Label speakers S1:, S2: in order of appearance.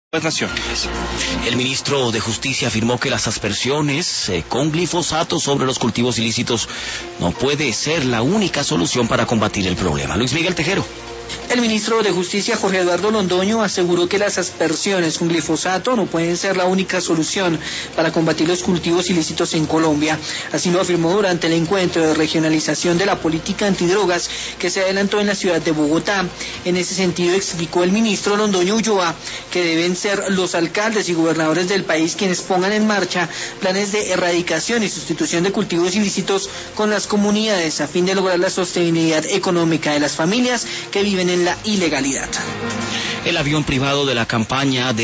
S1: Naciones.
S2: El ministro de Justicia afirmó que las aspersiones con glifosato sobre los cultivos ilícitos no puede ser la única solución para combatir el problema. Luis Miguel Tejero.
S3: El ministro de Justicia, Jorge Eduardo Londoño, aseguró que las aspersiones con glifosato no pueden ser la única solución para combatir los cultivos ilícitos en Colombia. Así lo afirmó durante el encuentro de regionalización de la política antidrogas que se adelantó en la ciudad de Bogotá. En ese sentido, explicó el ministro Londoño Ulloa que deben ser los alcaldes y gobernadores del país quienes pongan en marcha planes de erradicación y sustitución de cultivos ilícitos con las comunidades a fin de lograr la sostenibilidad económica de las familias que viven en la ilegalidad.
S2: El avión privado de la campaña de